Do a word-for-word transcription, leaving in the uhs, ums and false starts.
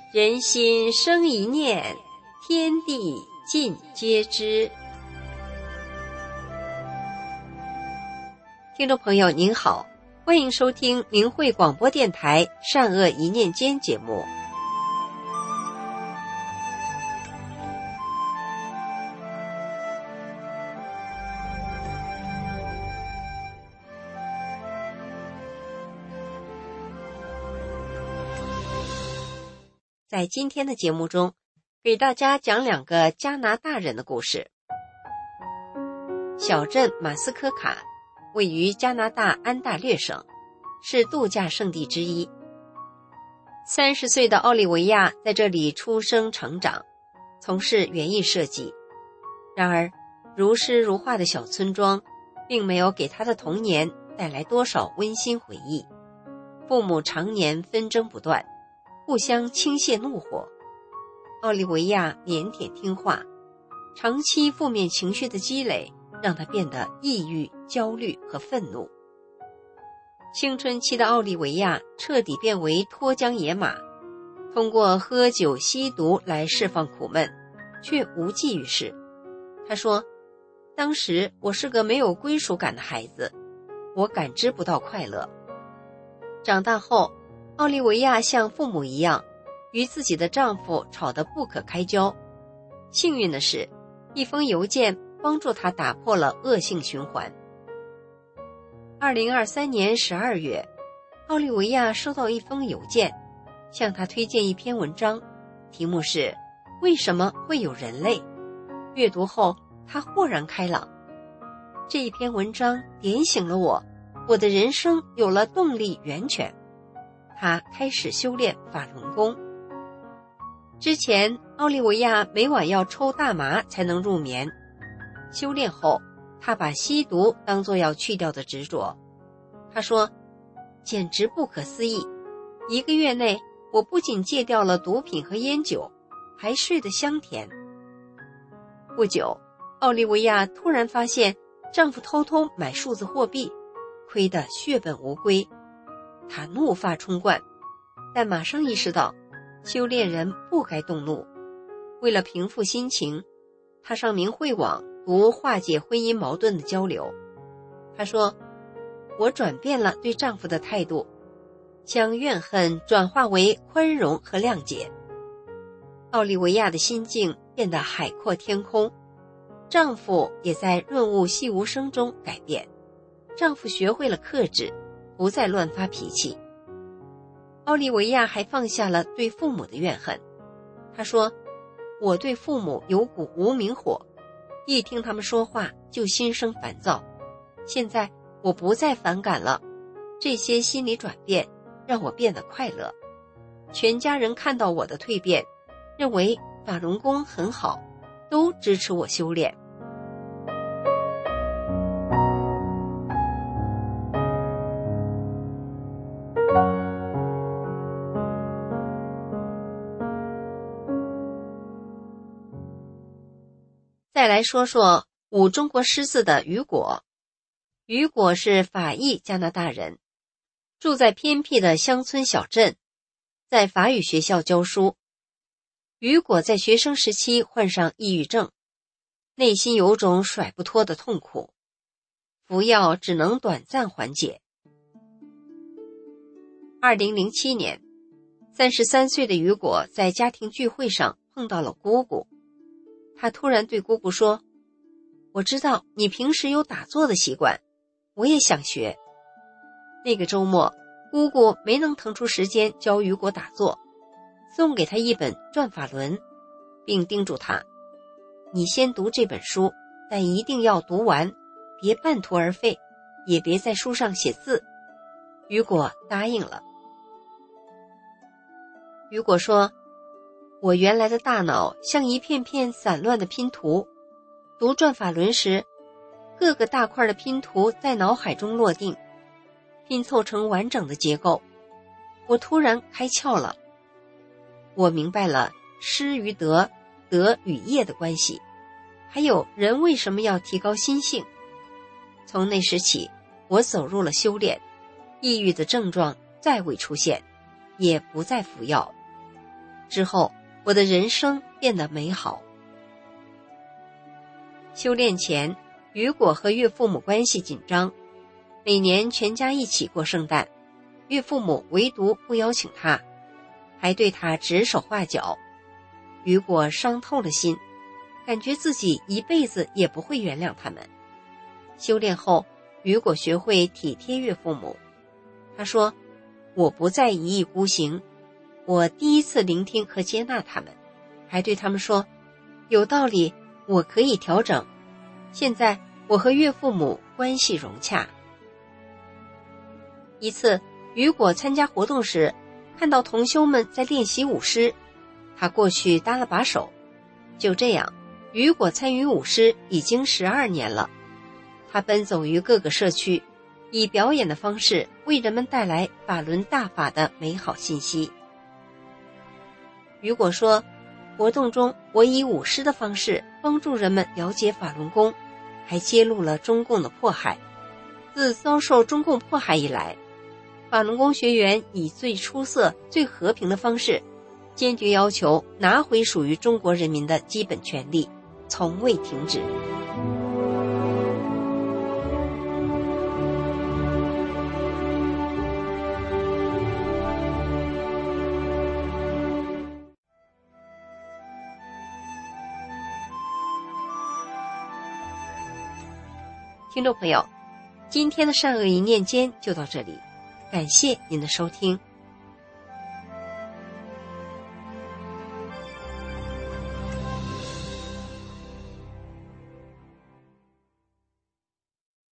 人心生一念，天地尽皆知。听众朋友您好，欢迎收听明慧广播电台善恶一念间节目。在今天的节目中，给大家讲两个加拿大人的故事。小镇马斯科卡位于加拿大安大略省，是度假胜地之一。三十岁的奥利维亚在这里出生成长，从事园艺设计。然而，如诗如画的小村庄并没有给他的童年带来多少温馨回忆。父母常年纷争不断，互相倾泻怒火。奥利维亚腼腆听话，长期负面情绪的积累让他变得抑郁、焦虑和愤怒。青春期的奥利维亚彻底变为脱缰野马，通过喝酒吸毒来释放苦闷，却无济于事。他说，当时我是个没有归属感的孩子，我感知不到快乐。长大后，奥利维亚像父母一样，与自己的丈夫吵得不可开交。幸运的是，一封邮件帮助他打破了恶性循环。二零二三年十二月，奥利维亚收到一封邮件，向他推荐一篇文章，题目是为什么会有人类。阅读后，他豁然开朗。这一篇文章点醒了我，我的人生有了动力源泉。他开始修炼法轮功。之前，奥利维亚每晚要抽大麻才能入眠。修炼后，他把吸毒当作要去掉的执着。他说，简直不可思议，一个月内我不仅戒掉了毒品和烟酒，还睡得香甜。不久，奥利维亚突然发现丈夫偷偷买数字货币，亏得血本无归。他怒发冲冠，但马上意识到修炼人不该动怒。为了平复心情，他上明慧网读化解婚姻矛盾的交流。他说，我转变了对丈夫的态度，将怨恨转化为宽容和谅解。奥利维亚的心境变得海阔天空，丈夫也在润物细无声中改变。丈夫学会了克制，不再乱发脾气。奥利维亚还放下了对父母的怨恨。他说，我对父母有股无名火，一听他们说话就心生烦躁。现在我不再反感了，这些心理转变让我变得快乐。全家人看到我的蜕变，认为法轮功很好，都支持我修炼。再来说说舞中国诗字的雨果。雨果是法裔加拿大人，住在偏僻的乡村小镇，在法语学校教书。雨果在学生时期患上抑郁症，内心有种甩不脱的痛苦，服药只能短暂缓解。二零零七年，三十三岁的雨果在家庭聚会上碰到了姑姑。他突然对姑姑说，我知道你平时有打坐的习惯，我也想学。那个周末，姑姑没能腾出时间教雨果打坐，送给他一本《转法轮》，并叮嘱他，你先读这本书，但一定要读完，别半途而废，也别在书上写字。雨果答应了。雨果说，我原来的大脑像一片片散乱的拼图，读转法轮时，各个大块的拼图在脑海中落定，拼凑成完整的结构。我突然开窍了，我明白了失与得、得与业的关系，还有人为什么要提高心性。从那时起，我走入了修炼，抑郁的症状再未出现，也不再服药。 之后我的人生变得美好。修炼前，雨果和岳父母关系紧张，每年全家一起过圣诞，岳父母唯独不邀请他，还对他指手画脚。雨果伤透了心，感觉自己一辈子也不会原谅他们。修炼后，雨果学会体贴岳父母。他说，我不再一意孤行，我第一次聆听和接纳他们，还对他们说，有道理，我可以调整。现在我和岳父母关系融洽。一次，雨果参加活动时，看到同修们在练习舞狮，他过去搭了把手。就这样，雨果参与舞狮已经十二年了。他奔走于各个社区，以表演的方式为人们带来法轮大法的美好信息。雨果说，活动中我以舞狮的方式帮助人们了解法轮功，还揭露了中共的迫害。自遭受中共迫害以来，法轮功学员以最出色、最和平的方式，坚决要求拿回属于中国人民的基本权利，从未停止。听众朋友，今天的善恶一念间就到这里，感谢您的收听。